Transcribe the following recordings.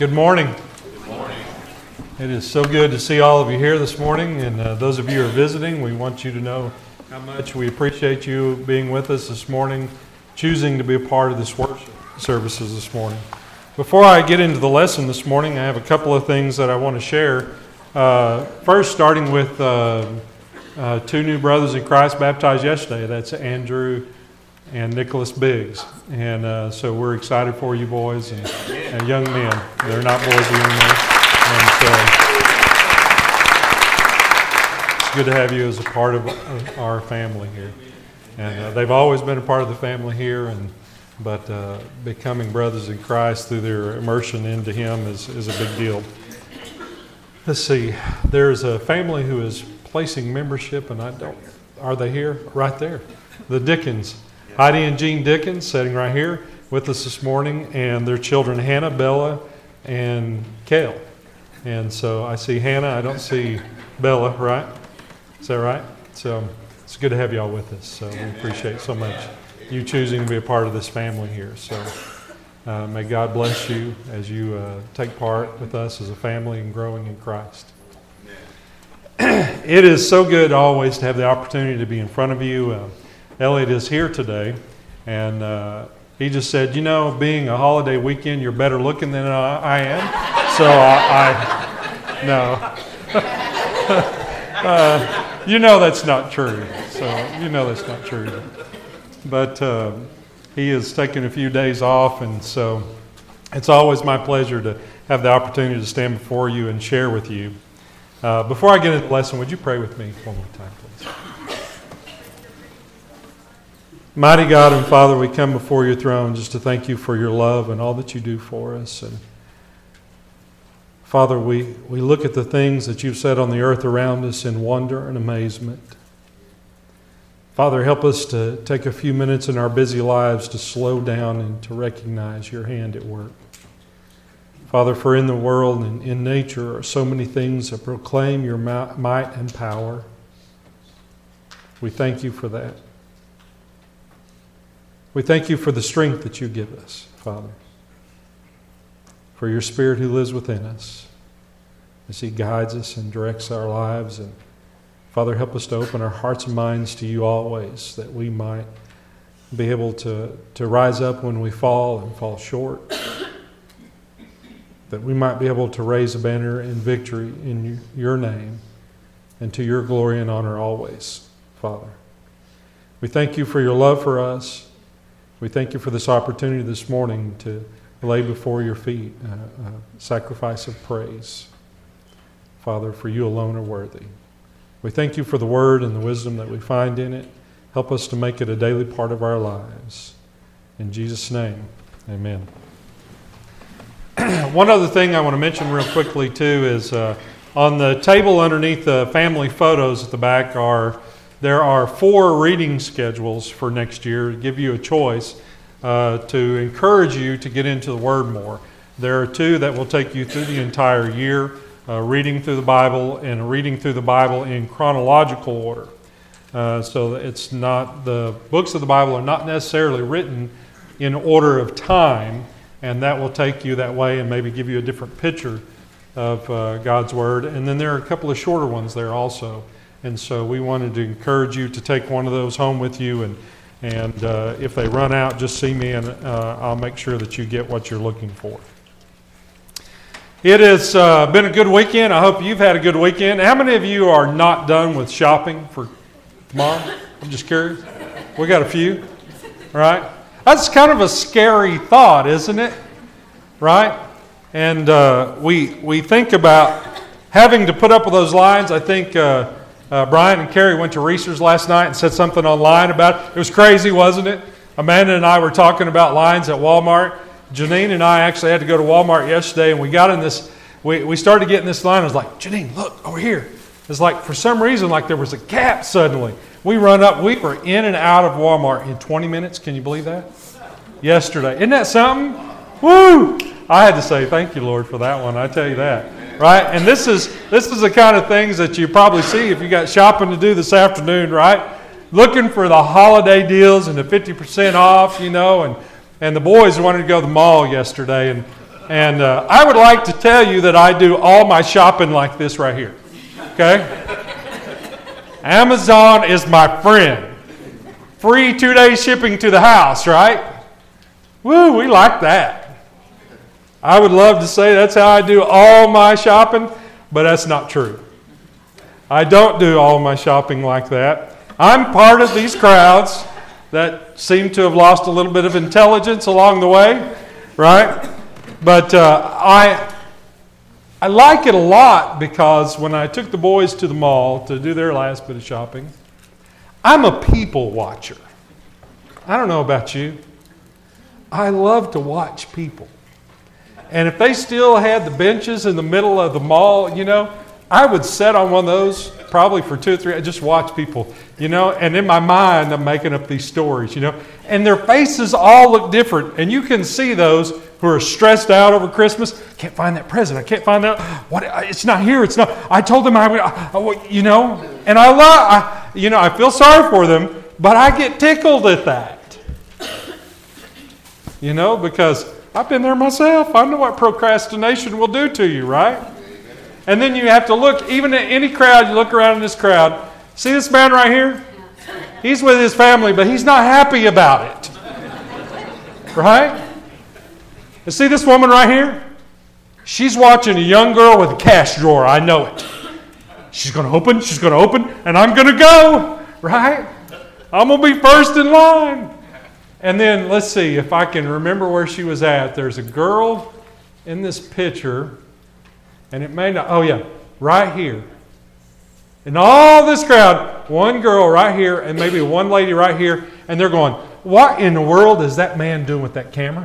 Good morning. Good morning. It is so good to see all of you here this morning, and those of you who are visiting, we want you to know how much we appreciate you being with us this morning, choosing to be a part of this worship services this morning. Before I get into the lesson this morning, I have a couple of things that I want to share. First, starting with two new brothers in Christ baptized yesterday. That's Andrew and Nicholas Biggs. And so we're excited for you boys and young men. They're not boys, they're young men. And so it's good to have you as a part of our family here. And they've always been a part of the family here, but becoming brothers in Christ through their immersion into Him is a big deal. Let's see. There's a family who is placing membership, and are they here? Right there. The Dickens. Heidi and Jean Dickens sitting right here with us this morning, and their children Hannah, Bella, and Kale. And so I see Hannah, I don't see Bella, right? Is that right? So it's good to have you all with us. So we appreciate so much you choosing to be a part of this family here. So may God bless you as you take part with us as a family and growing in Christ. It is so good always to have the opportunity to be in front of you. Elliot is here today, and he just said, being a holiday weekend, you're better looking than I am. So no. That's not true. So that's not true. But he has taken a few days off, and so it's always my pleasure to have the opportunity to stand before you and share with you. Before I get into the lesson, would you pray with me one more time, please? Mighty God and Father, we come before your throne just to thank you for your love and all that you do for us. And Father, we look at the things that you've set on the earth around us in wonder and amazement. Father, help us to take a few minutes in our busy lives to slow down and to recognize your hand at work. Father, for in the world and in nature are so many things that proclaim your might and power. We thank you for that. We thank you for the strength that you give us, Father, for your Spirit who lives within us as He guides us and directs our lives. And Father, help us to open our hearts and minds to you always, that we might be able to rise up when we fall and fall short, that we might be able to raise a banner in victory in your name and to your glory and honor always, Father. We thank you for your love for us. We thank you for this opportunity this morning to lay before your feet a sacrifice of praise. Father, for you alone are worthy. We thank you for the word and the wisdom that we find in it. Help us to make it a daily part of our lives. In Jesus' name, amen. One other thing I want to mention real quickly too is on the table underneath the family photos at the back there are 4 reading schedules for next year to give you a choice to encourage you to get into the Word more. There are 2 that will take you through the entire year, reading through the Bible and reading through the Bible in chronological order. So it's not, the books of the Bible are not necessarily written in order of time, and that will take you that way and maybe give you a different picture of God's Word. And then there are a couple of shorter ones there also. And so we wanted to encourage you to take one of those home with you, and if they run out, just see me, and I'll make sure that you get what you're looking for. It has been a good weekend. I hope you've had a good weekend. How many of you are not done with shopping for tomorrow? I'm just curious. We got a few, right? That's kind of a scary thought, isn't it? Right? And we think about having to put up with those lines. I think Brian and Carrie went to Reese's last night and said something online about it. It was crazy, wasn't it? Amanda and I were talking about lines at Walmart. Janine and I actually had to go to Walmart yesterday, and we got in this, we started getting this line. I was like, Janine, look, over here. It's like, for some reason, like there was a gap suddenly. We run up, we were in and out of Walmart in 20 minutes. Can you believe that? Yesterday. Isn't that something? Woo! I had to say thank you, Lord, for that one. I tell you that. Right? And this is the kind of things that you probably see if you got shopping to do this afternoon, right? Looking for the holiday deals and the 50% off, and the boys wanted to go to the mall yesterday, and And I would like to tell you that I do all my shopping like this right here. Okay? Amazon is my friend. Free 2-day shipping to the house, right? Woo, we like that. I would love to say that's how I do all my shopping, but that's not true. I don't do all my shopping like that. I'm part of these crowds that seem to have lost a little bit of intelligence along the way, right? But I like it a lot because when I took the boys to the mall to do their last bit of shopping, I'm a people watcher. I don't know about you. I love to watch people. And if they still had the benches in the middle of the mall, you know, I would sit on one of those probably for 2 or 3 hours, just watch people, you know, and in my mind I'm making up these stories, you know, and their faces all look different. And you can see those who are stressed out over Christmas. Can't find that present. I can't find that. What? It's not here. It's not. I told them you know, and I feel sorry for them, but I get tickled at that, you know, because I've been there myself. I know what procrastination will do to you, right? And then you have to look, even at any crowd, you look around in this crowd. See this man right here? He's with his family, but he's not happy about it. Right? And see this woman right here? She's watching a young girl with a cash drawer. I know it. She's going to open, and I'm going to go. Right? I'm going to be first in line. And then, let's see if I can remember where she was at. There's a girl in this picture. And it may not, right here. In all this crowd, one girl right here and maybe one lady right here, and they're going, what in the world is that man doing with that camera?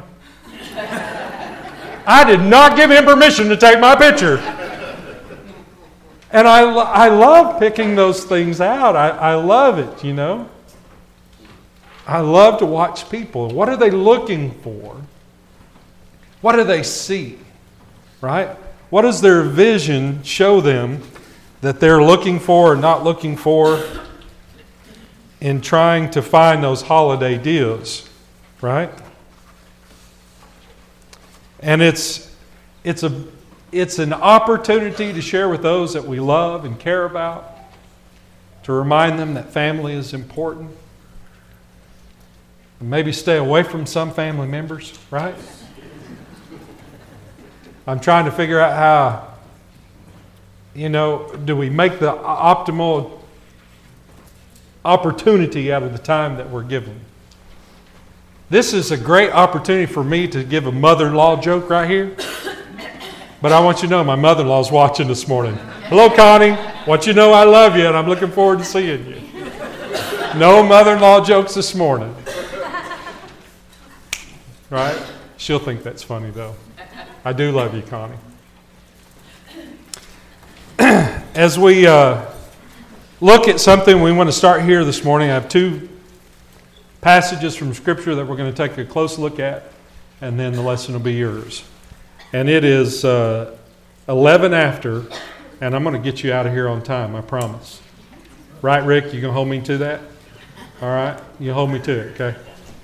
I did not give him permission to take my picture. And I love picking those things out. I love it, you know. I love to watch people. What are they looking for? What do they see? Right? What does their vision show them that they're looking for or not looking for in trying to find those holiday deals, right? And it's an opportunity to share with those that we love and care about, to remind them that family is important, and maybe stay away from some family members, right? I'm trying to figure out how, you know, do we make the optimal opportunity out of the time that we're given. This is a great opportunity for me to give a mother-in-law joke right here. But I want you to know my mother-in-law's watching this morning. Hello, Connie. Want you to know I love you and I'm looking forward to seeing you. No mother-in-law jokes this morning. Right? She'll think that's funny, though. I do love you, Connie. As we look at something, we want to start here this morning. I have 2 passages from Scripture that we're going to take a close look at, and then the lesson will be yours. And it is 11 after, and I'm going to get you out of here on time, I promise. Right, Rick? You going to hold me to that? All right? You hold me to it, okay?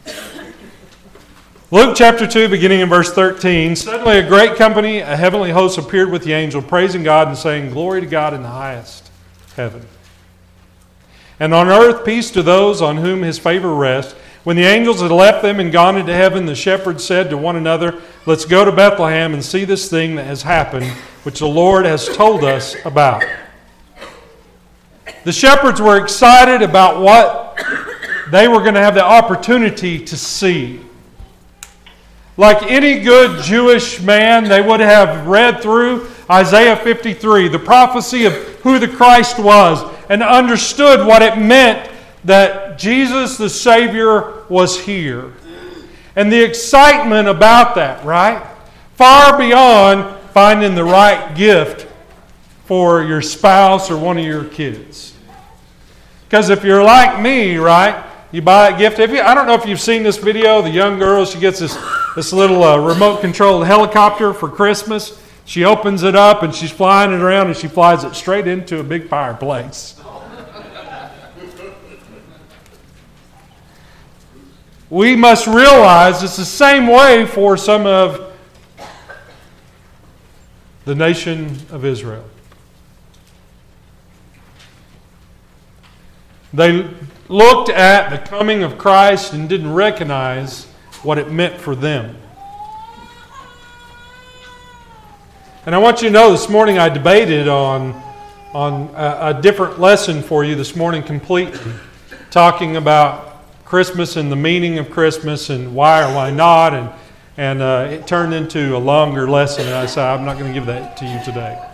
Luke chapter 2, beginning in verse 13. Suddenly a great company, a heavenly host, appeared with the angel, praising God and saying, Glory to God in the highest heaven. And on earth peace to those on whom his favor rests. When the angels had left them and gone into heaven, the shepherds said to one another, Let's go to Bethlehem and see this thing that has happened, which the Lord has told us about. The shepherds were excited about what they were going to have the opportunity to see. Like any good Jewish man, they would have read through Isaiah 53, the prophecy of who the Christ was, and understood what it meant that Jesus the Savior was here. And the excitement about that, right? Far beyond finding the right gift for your spouse or one of your kids. Because if you're like me, right, you buy a gift. I don't know if you've seen this video. The young girl, she gets this little remote-controlled helicopter for Christmas. She opens it up and she's flying it around and she flies it straight into a big fireplace. We must realize it's the same way for some of the nation of Israel. They looked at the coming of Christ and didn't recognize what it meant for them. And I want you to know this morning I debated on a different lesson for you this morning completely, talking about Christmas and the meaning of Christmas and why or why not, and it turned into a longer lesson, and I said, I'm not going to give that to you today.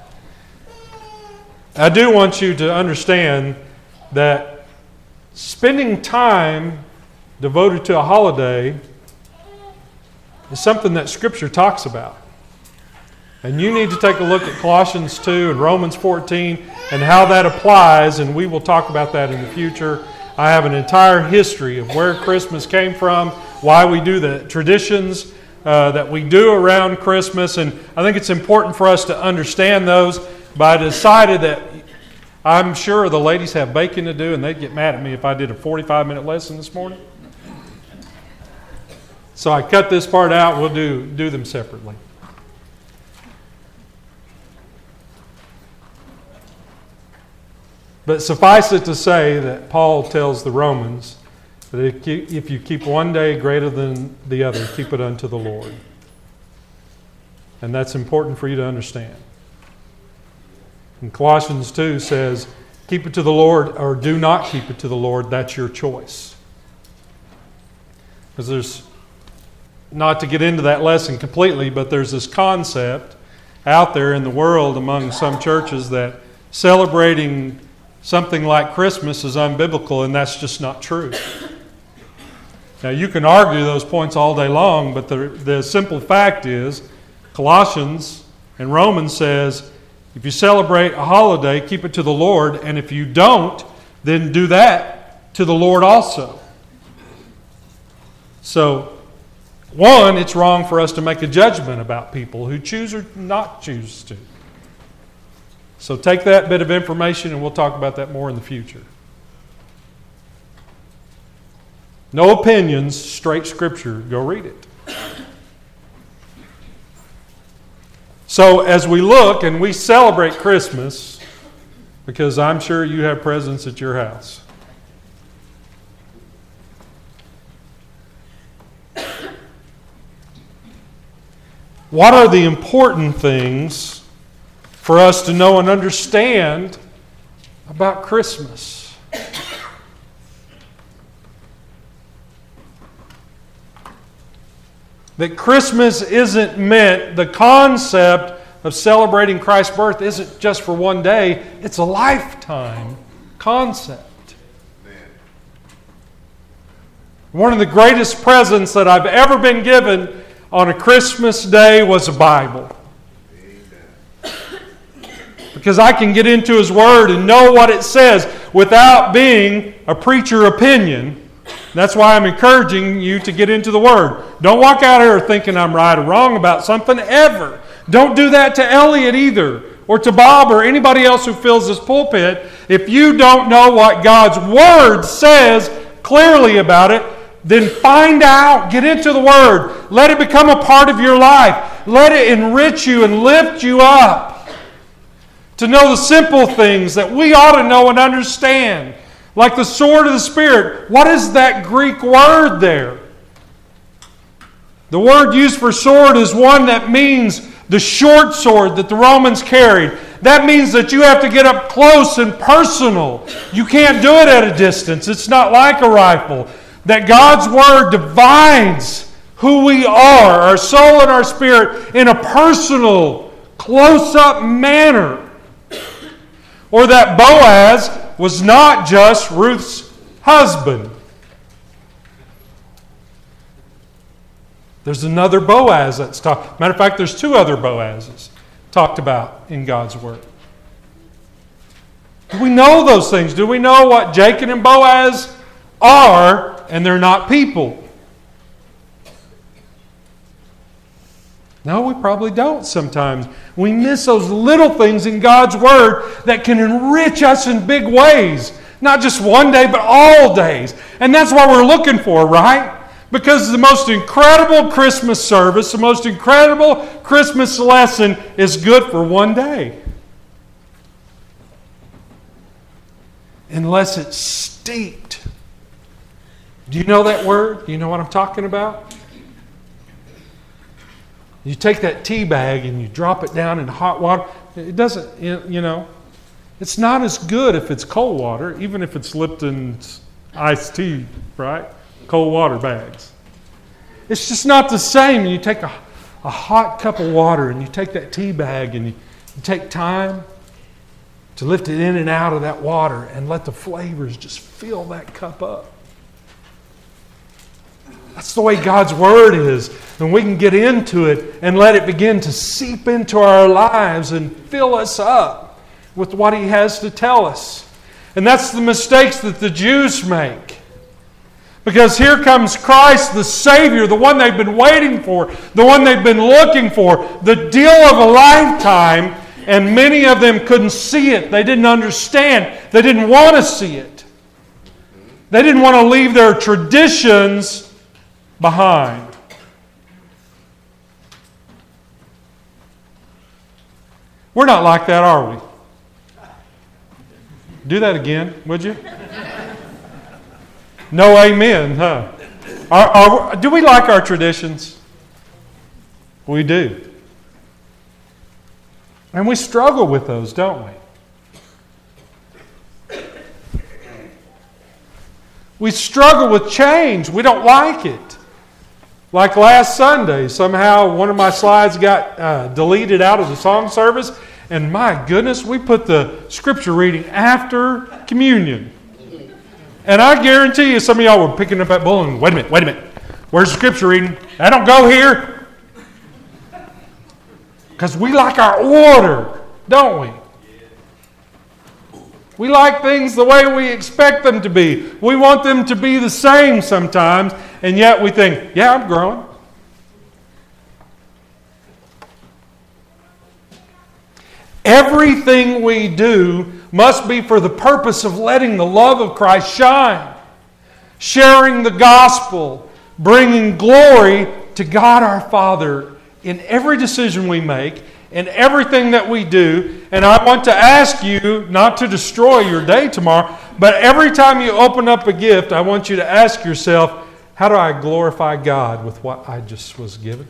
I do want you to understand that spending time devoted to a holiday is something that Scripture talks about. And you need to take a look at Colossians 2 and Romans 14 and how that applies, and we will talk about that in the future. I have an entire history of where Christmas came from, why we do the traditions that we do around Christmas, and I think it's important for us to understand those. But I decided that I'm sure the ladies have baking to do, and they'd get mad at me if I did a 45-minute lesson this morning. So I cut this part out. We'll do them separately. But suffice it to say that Paul tells the Romans that if you keep one day greater than the other, keep it unto the Lord. And that's important for you to understand. And Colossians 2 says, keep it to the Lord or do not keep it to the Lord. That's your choice. Because there's, not to get into that lesson completely, but there's this concept out there in the world among some churches that celebrating something like Christmas is unbiblical, and that's just not true. Now, you can argue those points all day long, but the simple fact is Colossians and Romans says, if you celebrate a holiday, keep it to the Lord, and if you don't, then do that to the Lord also. So, one, it's wrong for us to make a judgment about people who choose or not choose to. So take that bit of information and we'll talk about that more in the future. No opinions, straight Scripture. Go read it. So as we look and we celebrate Christmas, because I'm sure you have presents at your house. What are the important things for us to know and understand about Christmas? That Christmas isn't meant, the concept of celebrating Christ's birth isn't just for one day, it's a lifetime concept. One of the greatest presents that I've ever been given on a Christmas day was a Bible. Because I can get into His Word and know what it says without being a preacher opinion. That's why I'm encouraging you to get into the Word. Don't walk out here thinking I'm right or wrong about something ever. Don't do that to Elliot either, or to Bob or anybody else who fills this pulpit. If you don't know what God's Word says clearly about it, then find out, get into the Word. Let it become a part of your life. Let it enrich you and lift you up. To know the simple things that we ought to know and understand. Like the sword of the Spirit. What is that Greek word there? The word used for sword is one that means the short sword that the Romans carried. That means that you have to get up close and personal. You can't do it at a distance. It's not like a rifle. That God's Word divides who we are, our soul and our spirit, in a personal, close-up manner. Or that Boaz was not just Ruth's husband. There's another Boaz that's talked. Matter of fact, there's two other Boazes talked about in God's Word. Do we know those things? Do we know what Jacob and Boaz are, and they're not people? No, we probably don't sometimes. We miss those little things in God's Word that can enrich us in big ways. Not just one day, but all days. And that's what we're looking for, right? Because the most incredible Christmas service, the most incredible Christmas lesson is good for one day. Unless it's steeped. Do you know that word? Do you know what I'm talking about? You take that tea bag and you drop it down in hot water. It doesn't, it's not as good if it's cold water, even if it's Lipton's iced tea, right? Cold water bags. It's just not the same. You take a hot cup of water and you take that tea bag and you take time to lift it in and out of that water and let the flavors just fill that cup up. That's the way God's Word is. And we can get into it and let it begin to seep into our lives and fill us up with what He has to tell us. And that's the mistakes that the Jews make. Because here comes Christ, the Savior, the one they've been waiting for, the one they've been looking for, the deal of a lifetime, and many of them couldn't see it. They didn't understand. They didn't want to see it. They didn't want to leave their traditions behind. We're not like that, are we? Do that again, would you? No amen, huh? Do we like our traditions? We do. And we struggle with those, don't we? We struggle with change. We don't like it. Like last Sunday, somehow one of my slides got deleted out of the song service, and my goodness, we put the scripture reading after communion. And I guarantee you, some of y'all were picking up that bull and, wait a minute, where's the scripture reading? That don't go here. Because we like our order, don't we? We like things the way we expect them to be. We want them to be the same sometimes, and yet we think, yeah, I'm growing. Everything we do must be for the purpose of letting the love of Christ shine, sharing the gospel, bringing glory to God our Father in every decision we make, in everything that we do. And I want to ask you not to destroy your day tomorrow, but every time you open up a gift, I want you to ask yourself, how do I glorify God with what I just was given?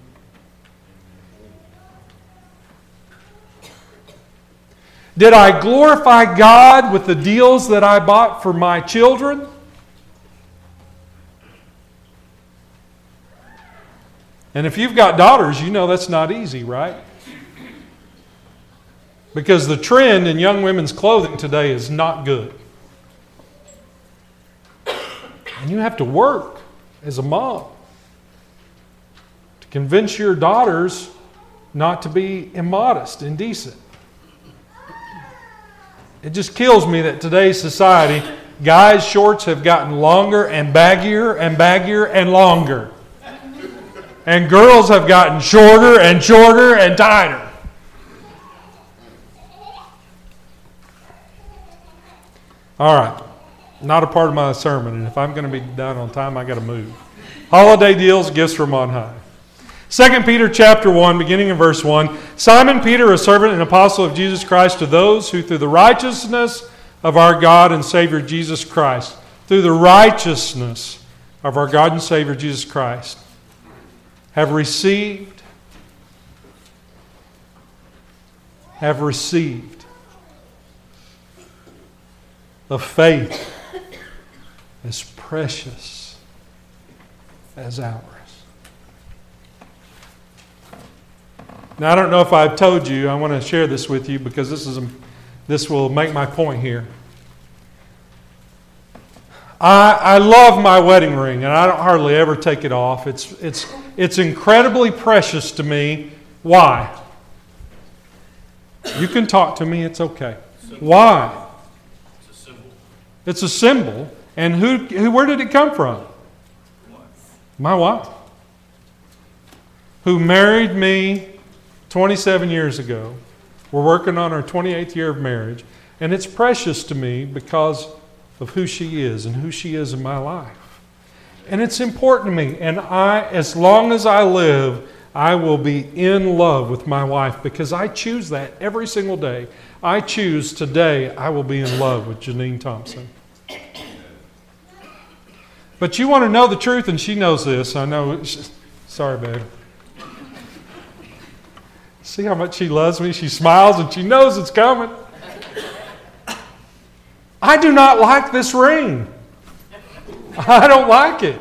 Did I glorify God with the deals that I bought for my children? And if you've got daughters, you know that's not easy, right? Because the trend in young women's clothing today is not good. And you have to work as a mom to convince your daughters not to be immodest, indecent. It just kills me that today's society, guys' shorts have gotten longer and baggier and longer. And girls have gotten shorter and shorter and tighter. All right. Not a part of my sermon. And if I'm going to be done on time, I got to move. Holiday deals, gifts from on high. 2 Peter chapter 1, beginning in verse 1. Simon Peter, a servant and apostle of Jesus Christ, to those who through the righteousness of our God and Savior Jesus Christ, through the righteousness of our God and Savior Jesus Christ, have received a faith as precious as ours. Now, I don't know if I've told you, I want to share this with you because this will make my point here. I love my wedding ring, and I don't hardly ever take it off. It's incredibly precious to me. Why? You can talk to me, it's okay. Why? It's a symbol. It's a symbol. And where did it come from? My wife. Who married me 27 years ago. We're working on our 28th year of marriage. And it's precious to me because of who she is and who she is in my life. And it's important to me. And as long as I live, I will be in love with my wife because I choose that every single day. I choose today I will be in love with Janine Thompson. But you want to know the truth, and she knows this. I know. Sorry, babe. See how much she loves me? She smiles and she knows it's coming. I do not like this ring. I don't like it.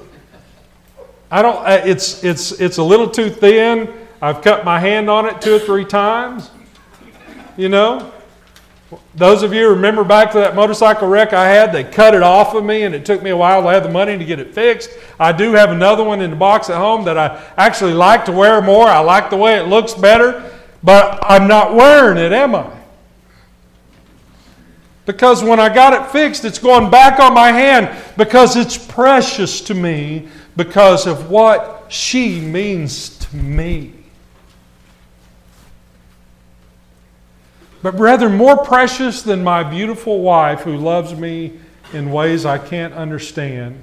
I don't. It's a little too thin. I've cut my hand on it 2 or 3 times. You know, those of you remember back to that motorcycle wreck I had. They cut it off of me, and it took me a while to have the money to get it fixed. I do have another one in the box at home that I actually like to wear more. I like the way it looks better, but I'm not wearing it, am I? Because when I got it fixed, it's going back on my hand because it's precious to me because of what she means to me. But brethren, more precious than my beautiful wife who loves me in ways I can't understand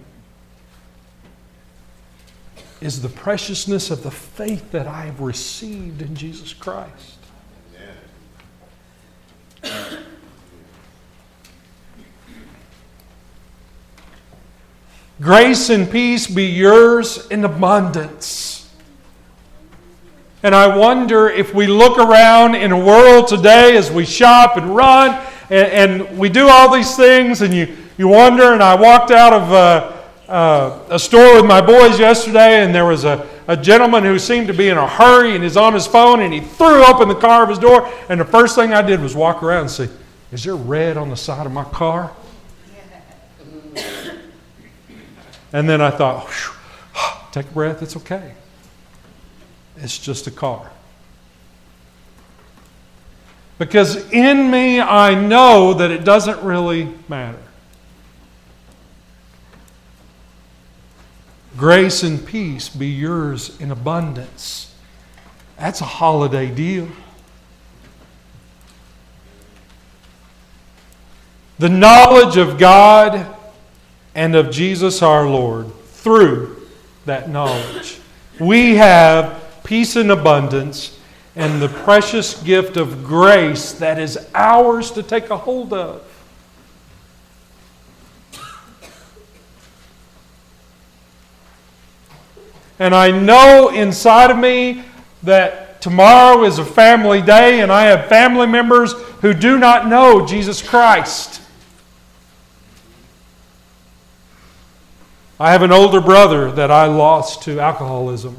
is the preciousness of the faith that I have received in Jesus Christ. Grace and peace be yours in abundance. And I wonder if we look around in a world today as we shop and run and we do all these things and you wonder, and I walked out of a store with my boys yesterday and there was a gentleman who seemed to be in a hurry and is on his phone and he threw open the car of his door and the first thing I did was walk around and say, is there red on the side of my car? And then I thought, take a breath, it's okay. It's just a car. Because in me, I know that it doesn't really matter. Grace and peace be yours in abundance. That's a holiday deal. The knowledge of God and of Jesus our Lord, through that knowledge, we have peace in abundance and the precious gift of grace that is ours to take a hold of. And I know inside of me that tomorrow is a family day and I have family members who do not know Jesus Christ. I have an older brother that I lost to alcoholism.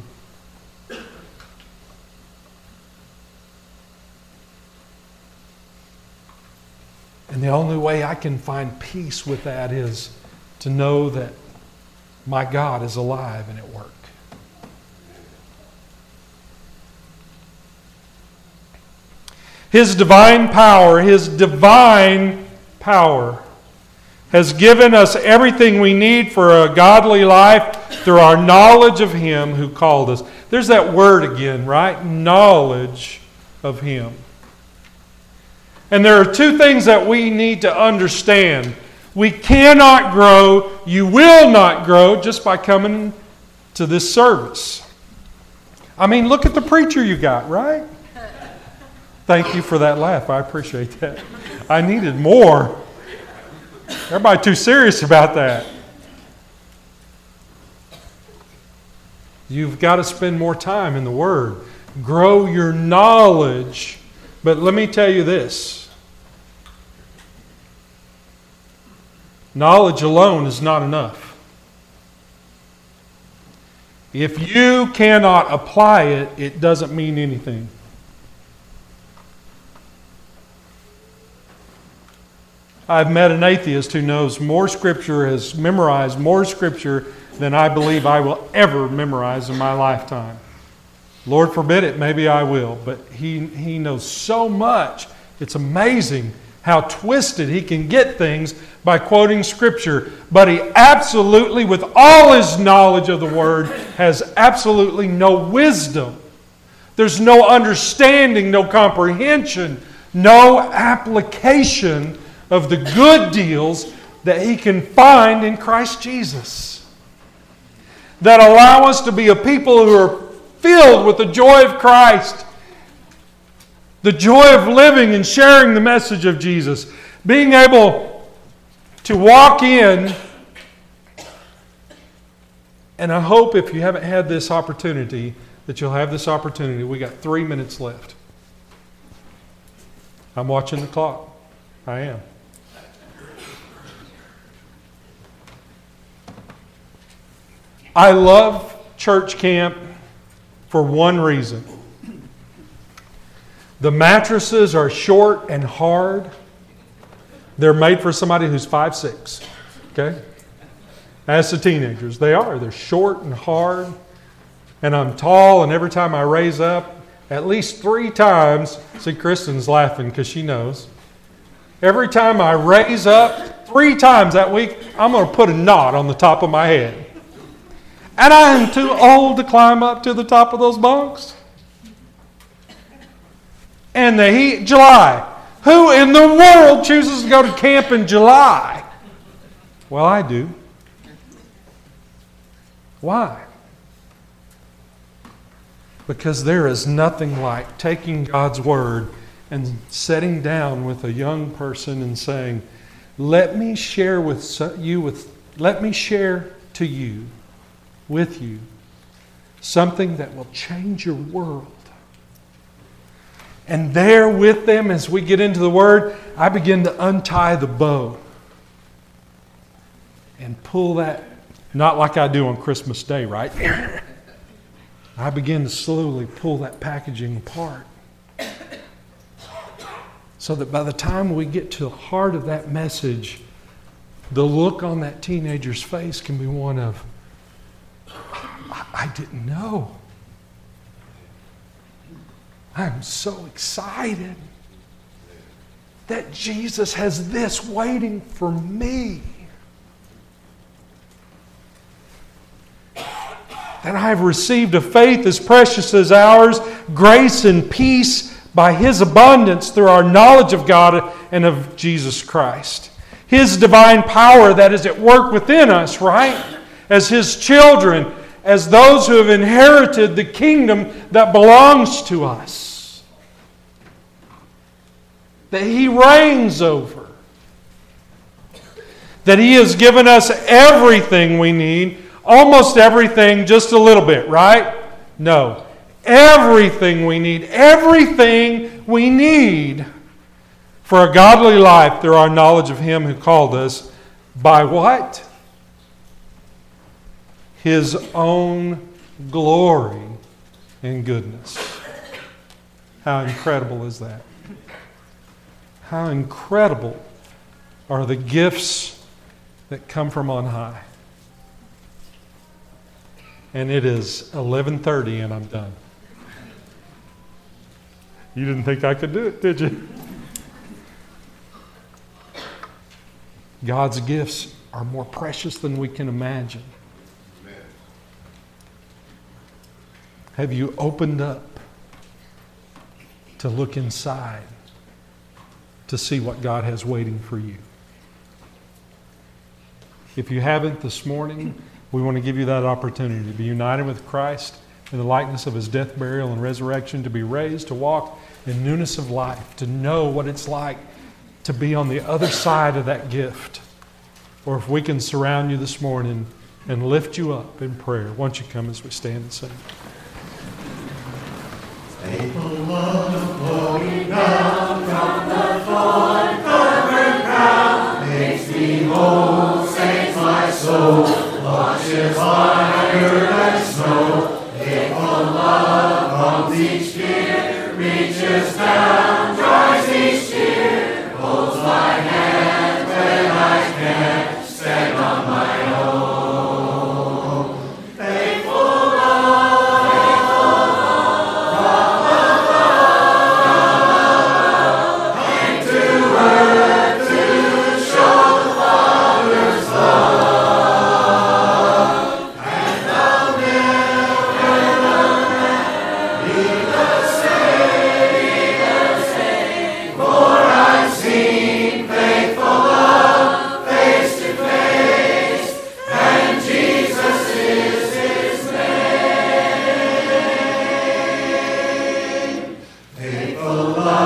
And the only way I can find peace with that is to know that my God is alive and at work. His divine power has given us everything we need for a godly life through our knowledge of Him who called us. There's that word again, right? Knowledge of Him. And there are 2 things that we need to understand. We cannot grow, you will not grow just by coming to this service. I mean, look at the preacher you got, right? Thank you for that laugh. I appreciate that. I needed more. Everybody too serious about that. You've got to spend more time in the Word. Grow your knowledge. But let me tell you this. Knowledge alone is not enough. If you cannot apply it, it doesn't mean anything. I've met an atheist who knows more Scripture, has memorized more Scripture than I believe I will ever memorize in my lifetime. Lord forbid it, maybe I will. But he knows so much. It's amazing how twisted he can get things by quoting Scripture. But he absolutely, with all his knowledge of the Word, has absolutely no wisdom. There's no understanding, no comprehension, no application of the good deals that he can find in Christ Jesus. that allow us to be a people who are filled with the joy of Christ, the joy of living and sharing the message of Jesus, being able to walk in. And I hope if you haven't had this opportunity, that you'll have this opportunity. We got 3 minutes left. I'm watching the clock. I am. I love church camp for one reason. The mattresses are short and hard. They're made for somebody who's 5'6". Okay? As the teenagers, they are. They're short and hard. And I'm tall, and every time I raise up, at least 3 times, see, Kristen's laughing because she knows. Every time I raise up, 3 times that week, I'm going to put a knot on the top of my head. And I am too old to climb up to the top of those bunks. And the heat, July. Who in the world chooses to go to camp in July? Well, I do. Why? Because there is nothing like taking God's Word and sitting down with a young person and saying, let me share to you, with you, something that will change your world. And there with them, as we get into the Word, I begin to untie the bow and pull that, not like I do on Christmas Day, right? I begin to slowly pull that packaging apart. So that by the time we get to the heart of that message, the look on that teenager's face can be one of, I didn't know. I'm so excited that Jesus has this waiting for me. That I have received a faith as precious as ours, grace and peace by His abundance through our knowledge of God and of Jesus Christ. His divine power that is at work within us, right? As His children, as those who have inherited the kingdom that belongs to us. That He reigns over. That He has given us everything we need. Almost everything, just a little bit, right? No. Everything we need. Everything we need for a godly life through our knowledge of Him who called us by what? His own glory and goodness. How incredible is that? How incredible are the gifts that come from on high. And it is 11:30 and I'm done. You didn't think I could do it, did you? God's gifts are more precious than we can imagine. Amen. Have you opened up to look inside to see what God has waiting for you? If you haven't this morning, we want to give you that opportunity to be united with Christ in the likeness of His death, burial, and resurrection, to be raised, to walk in newness of life, to know what it's like to be on the other side of that gift. Or if we can surround you this morning and lift you up in prayer, why don't you come as we stand and sing. Faithful love flowing down from the thorn-covered crown makes me whole, saves my soul, washes fire and snow. Faithful love calms each fear, reaches down, dries each tear, holds my hand when I can't stand on my own. above.